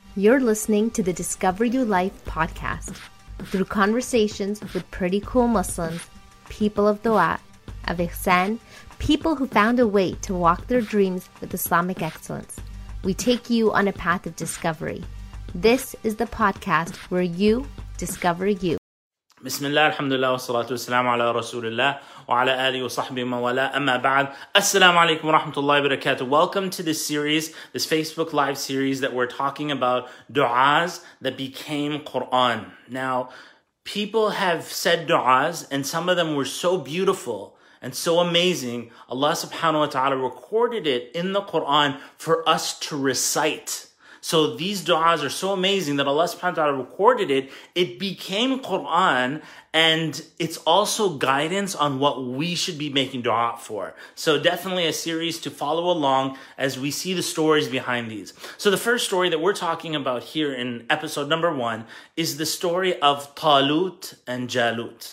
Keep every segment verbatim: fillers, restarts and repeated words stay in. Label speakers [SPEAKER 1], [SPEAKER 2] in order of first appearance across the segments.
[SPEAKER 1] You're listening to the Discover You Life podcast. Through conversations with pretty cool Muslims, people of dua, of ihsan, people who found a way to walk their dreams with Islamic excellence, we take you on a path of discovery. This is the podcast where you discover you.
[SPEAKER 2] Bismillah, alhamdulillah, wa salatu wassalamu ala rasulillah, wa ala alihi wa sahbihi wa wala, amma ba'd. Assalamu alaikum wa rahmatullahi wa barakatuh. Welcome to this series, this Facebook Live series that we're talking about du'as that became Quran. Now, people have said du'as, and some of them were so beautiful and so amazing. Allah subhanahu wa ta'ala recorded it in the Quran for us to recite. So these du'as are so amazing that Allah subhanahu wa ta'ala recorded it. It became Quran, and it's also guidance on what we should be making du'a for. So definitely a series to follow along as we see the stories behind these. So the first story that we're talking about here in episode number one is the story of Talut and Jalut.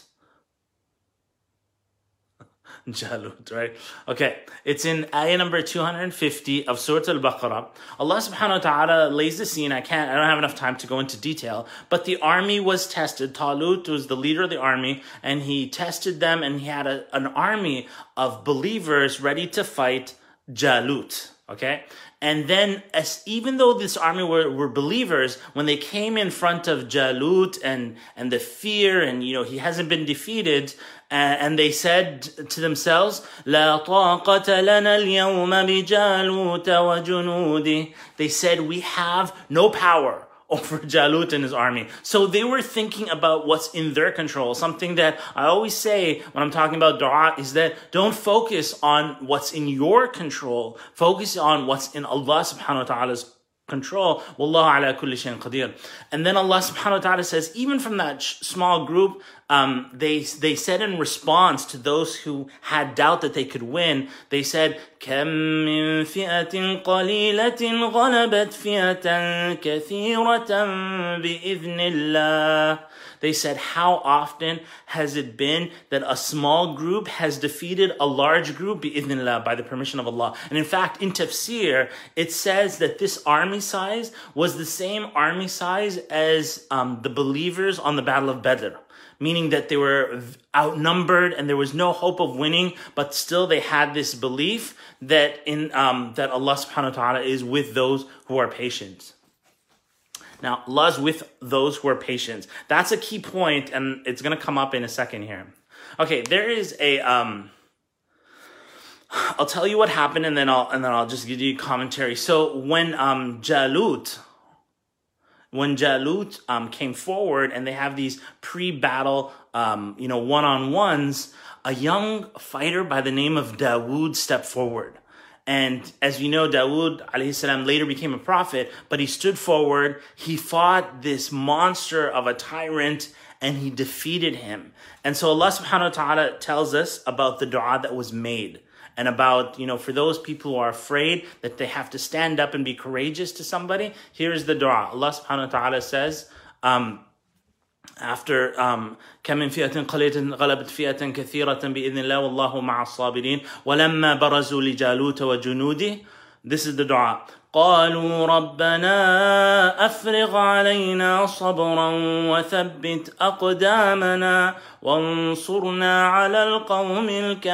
[SPEAKER 2] Jalut, right? Okay, it's in ayah number two hundred fifty of Surah Al-Baqarah. Allah subhanahu wa ta'ala lays the scene. I can't, I don't have enough time to go into detail, but the army was tested. Talut was the leader of the army, and he tested them, and he had a, an army of believers ready to fight Jalut, okay? And then, as even though this army were, were believers, when they came in front of Jalut and, and the fear, and, you know, he hasn't been defeated, uh, and they said to themselves, لا طاقة لنا اليوم بجالوت وجنوده. They said, we have no power over Jalut and his army. So they were thinking about what's in their control. Something that I always say when I'm talking about dua is that don't focus on what's in your control. Focus on what's in Allah subhanahu wa ta'ala's control. Wallahu ala kulli shayin qadir. And then Allah subhanahu wa ta'ala says, even from that sh- small group, um, they they said in response to those who had doubt that they could win, they said, كَم مِّن فِئَةٍ قَلِيلَةٍ غَلَبَتْ فِئَةً كَثِيرَةً بِإِذْنِ اللَّهِ. They said, how often has it been that a small group has defeated a large group bi'idhnillah, by the permission of Allah? And in fact, in tafsir, it says that this army size was the same army size as um, the believers on the Battle of Badr. Meaning that they were outnumbered and there was no hope of winning, but still they had this belief that in um, that Allah subhanahu wa ta'ala is with those who are patient. Now, Allah's with those who are patient. That's a key point, and it's going to come up in a second here. Okay, there is a... Um, I'll tell you what happened, and then I'll and then I'll just give you commentary. So when um, Jalut... When Jalut um, came forward and they have these pre-battle, um, you know, one-on-ones, a young fighter by the name of Dawood stepped forward. And as you know, Dawood alayhi salam later became a prophet, but he stood forward, he fought this monster of a tyrant, and he defeated him. And so Allah subhanahu wa ta'ala tells us about the dua that was made. And about, you know, for those people who are afraid that they have to stand up and be courageous to somebody, here's the dua. Allah subhanahu wa ta'ala says, um, after um, كم من فئة قليلة غلبت فئة كثيرة بإذن الله والله مع الصابرين ولما برزوا لجالوت وجنوده. This is the dua. قالوا ربنا أفرغ علينا صبرا وثبت أقدامنا وانصرنا على القوم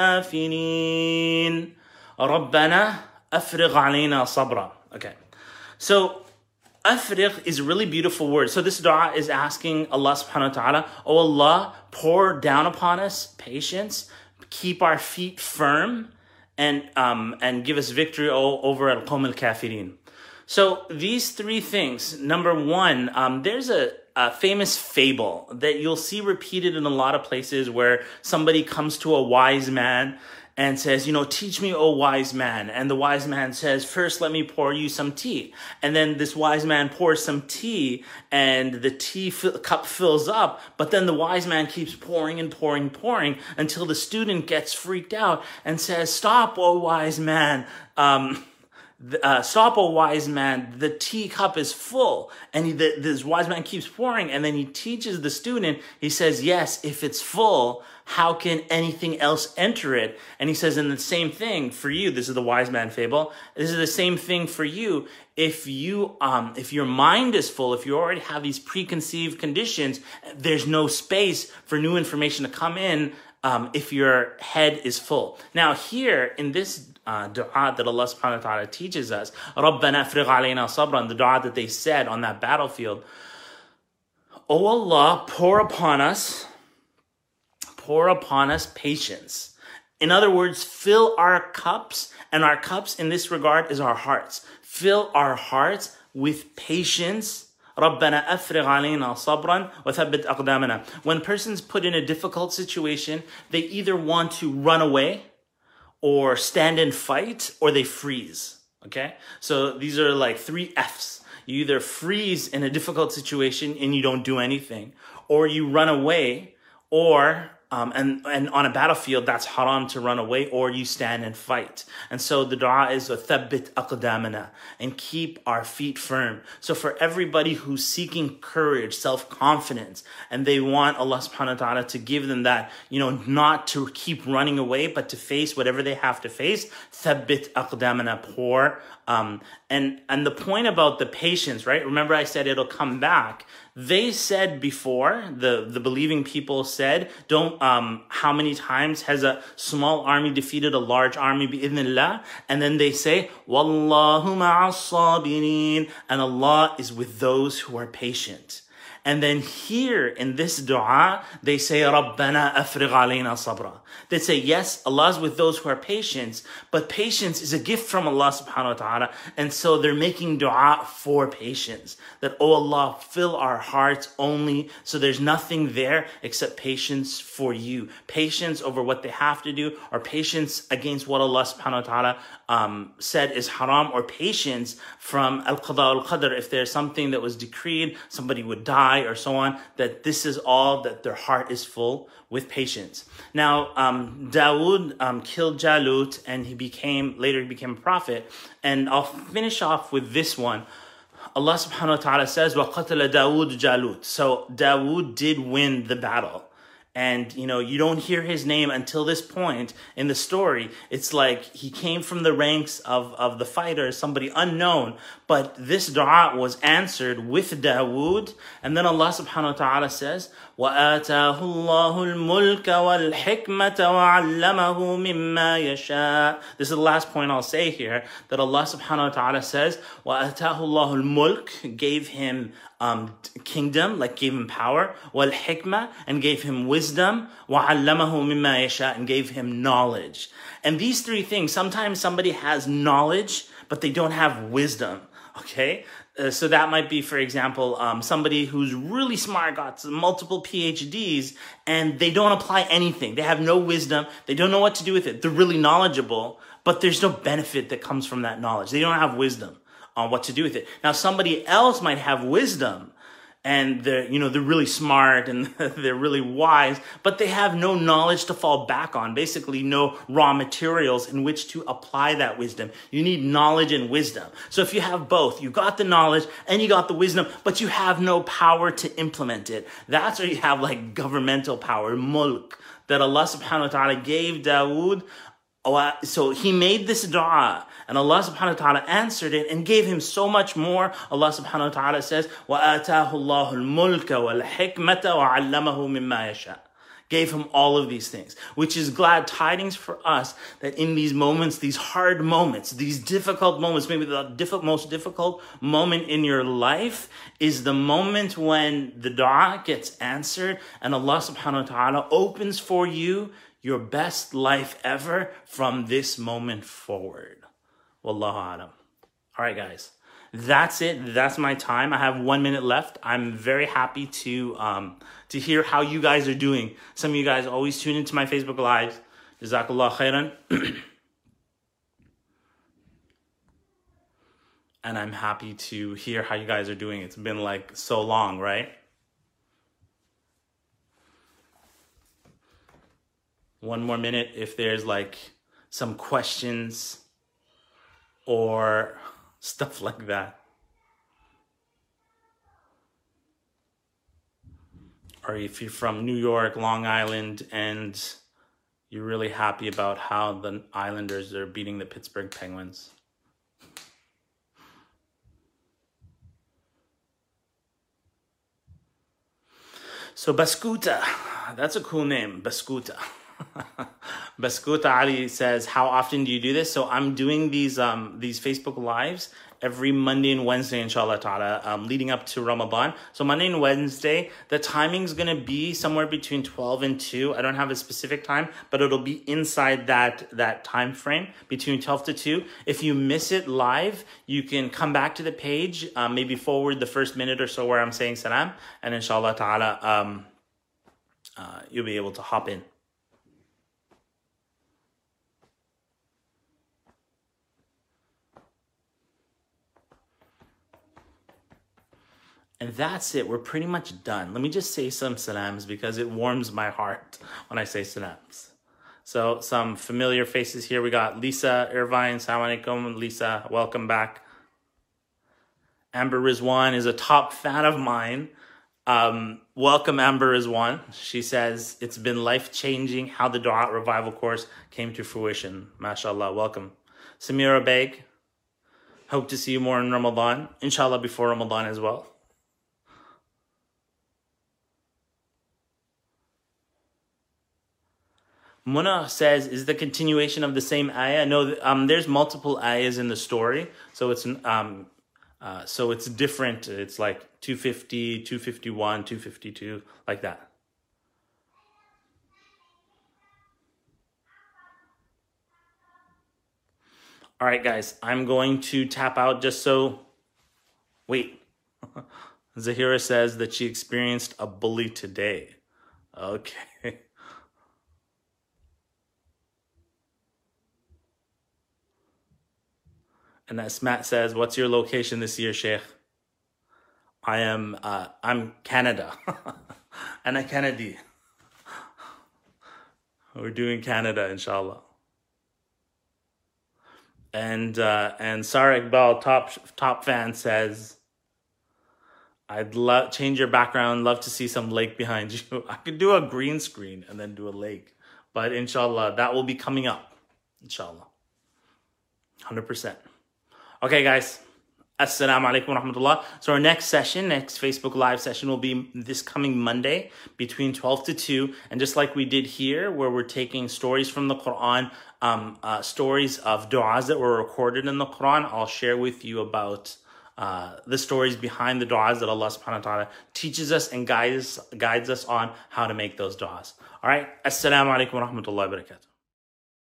[SPEAKER 2] الكافرين. ربنا أفرغ علينا صبرا. Okay. So Afriq is a really beautiful word. So this dua is asking Allah subhanahu wa ta'ala, oh Allah, pour down upon us patience, keep our feet firm, and um and give us victory over al-qawm al-kafirin. So these three things. Number one, um, there's a, a famous fable that you'll see repeated in a lot of places where somebody comes to a wise man and says, you know, teach me, O wise man. And the wise man says, first, let me pour you some tea. And then this wise man pours some tea, and the tea f- cup fills up. But then the wise man keeps pouring and pouring, pouring until the student gets freaked out and says, stop, O wise man. Um, uh, stop, O wise man, the teacup is full. And he, the, this wise man keeps pouring, and then he teaches the student, he says, yes, if it's full, how can anything else enter it? And he says, and the same thing for you, this is the wise man fable, this is the same thing for you. If you, um, if your mind is full, if you already have these preconceived conditions, there's no space for new information to come in, um, if your head is full. Now here, in this uh, dua that Allah subhanahu wa ta'ala teaches us, رَبَّنَا أَفْرِغْ عَلَيْنَا صَبْرًا, the dua that they said on that battlefield, O Allah, pour upon us, pour upon us patience. In other words, fill our cups, and our cups in this regard is our hearts. Fill our hearts with patience. رَبَّنَا أَفْرِغْ عَلَيْنَا صَبْرًا وَثَبِّتْ أَقْدَامَنَا. When persons put in a difficult situation, they either want to run away or stand and fight, or they freeze. Okay? So these are like three F's. You either freeze in a difficult situation and you don't do anything, or you run away, or Um, and, and on a battlefield, that's haram to run away, or you stand and fight. And so the dua is thabbit aqdamana, and keep our feet firm. So for everybody who's seeking courage, self-confidence, and they want Allah subhanahu wa ta'ala to give them that, you know, not to keep running away, but to face whatever they have to face, thabbit aqdamana, pour. Um, and, and the point about the patience, right? Remember I said it'll come back. They said before, the, the believing people said, don't, um, how many times has a small army defeated a large army bi'idhnillah? And then they say, Wallahu ma'as sabirin, and Allah is with those who are patient. And then here in this dua, they say, Rabbana afrigh alayna sabra. They say, yes, Allah is with those who are patient, but patience is a gift from Allah subhanahu wa ta'ala. And so they're making dua for patience. That, oh Allah, fill our hearts only, so there's nothing there except patience for you. Patience over what they have to do, or patience against what Allah subhanahu wa ta'ala um, said is haram, or patience from al-qada al-qadr. If there's something that was decreed, somebody would die, or so on, that this is all, that their heart is full with patience. Now, um, Dawood um, killed Jalut, and he became, later he became a prophet. And I'll finish off with this one. Allah subhanahu wa ta'ala says, وَقَتَلَ دَاوُودُ جَالُوتَ. So Dawood did win the battle. And, you know, you don't hear his name until this point in the story. It's like he came from the ranks of, of the fighters, somebody unknown. But this dua was answered with Dawood. And then Allah subhanahu wa ta'ala says, وَآتَاهُ اللَّهُ الْمُلْكَ وَالْحِكْمَةَ وَعَلَّمَهُ مِمَّا يَشَاءُ. This is the last point I'll say here, that Allah subhanahu wa ta'ala says, وَآتَاهُ اللَّهُ الْمُلْكَ, gave him um, kingdom, like gave him power, وَالْحِكْمَةَ, and gave him wisdom, وَعَلَّمَهُ مِمَّا يَشَاءُ, and gave him knowledge. And these three things, sometimes somebody has knowledge, but they don't have wisdom. Okay, uh, so that might be, for example, um, somebody who's really smart, got multiple P H Ds, and they don't apply anything. They have no wisdom. They don't know what to do with it. They're really knowledgeable, but there's no benefit that comes from that knowledge. They don't have wisdom on what to do with it. Now, somebody else might have wisdom, and they're, you know, they're really smart and they're really wise, but they have no knowledge to fall back on. Basically, no raw materials in which to apply that wisdom. You need knowledge and wisdom. So if you have both, you got the knowledge and you got the wisdom, but you have no power to implement it. That's where you have like governmental power, mulk, that Allah subhanahu wa ta'ala gave Dawood. So he made this dua, and Allah subhanahu wa ta'ala answered it and gave him so much more. Allah subhanahu wa ta'ala says, وَآتَاهُ اللَّهُ الْمُلْكَ وَالْحِكْمَةَ وَعَلَّمَهُ مِمَّا يَشَاءُ. Gave him all of these things, which is glad tidings for us, that in these moments, these hard moments, these difficult moments, maybe the diff- most difficult moment in your life is the moment when the dua gets answered and Allah subhanahu wa ta'ala opens for you your best life ever from this moment forward. Wallahu alam. All right, guys. That's it. That's my time. I have one minute left. I'm very happy to um, to hear how you guys are doing. Some of you guys always tune into my Facebook Lives. Jazakallah khairan. And I'm happy to hear how you guys are doing. It's been like so long, right? One more minute if there's like some questions. or stuff like that. Or if you're from New York, Long Island, and you're really happy about how the Islanders are beating the Pittsburgh Penguins. So Baskuta, that's a cool name, Baskuta. Baskuta Ali says, how often do you do this? So I'm doing these um these Facebook Lives every Monday and Wednesday, inshallah ta'ala, um, leading up to Ramadan. So Monday and Wednesday, the timing's going to be somewhere between twelve and two. I don't have a specific time, but it'll be inside that, that time frame, between twelve to two. If you miss it live, you can come back to the page, um, maybe forward the first minute or so where I'm saying salam, and inshallah ta'ala, um, uh, you'll be able to hop in. And that's it. We're pretty much done. Let me just say some salams because it warms my heart when I say salams. So some familiar faces here. We got Lisa Irvine. Assalamu alaikum. Lisa, welcome back. Amber Rizwan is a top fan of mine. Um, welcome, Amber Rizwan. She says, it's been life-changing how the Dua Revival course came to fruition. MashaAllah. Welcome. Samira Beg. Hope to see you more in Ramadan. Inshallah before Ramadan as well. Muna says, is the continuation of the same ayah? No, um, there's multiple ayahs in the story. So it's um, uh, so it's different. It's like two fifty, two fifty-one, two fifty-two, like that. All right, guys, I'm going to tap out just so... Wait. Zahira says that she experienced a bully today. Okay. And as Matt says, what's your location this year, Sheikh? I am, uh, I'm Canada. And I Kennedy. We're doing Canada, inshallah. And, uh, and Sarah Iqbal, top, top fan, says, I'd love, change your background, love to see some lake behind you. I could do a green screen and then do a lake. But inshallah, that will be coming up. Inshallah. one hundred percent. Okay, guys. Assalamu alaikum wa rahmatullah. So our next session, next Facebook Live session will be this coming Monday between twelve to two. And just like we did here, where we're taking stories from the Quran, um, uh, stories of du'as that were recorded in the Quran, I'll share with you about uh, the stories behind the du'as that Allah subhanahu wa ta'ala teaches us and guides, guides us on how to make those du'as. All right. Assalamu alaikum wa rahmatullahi wa barakatuh.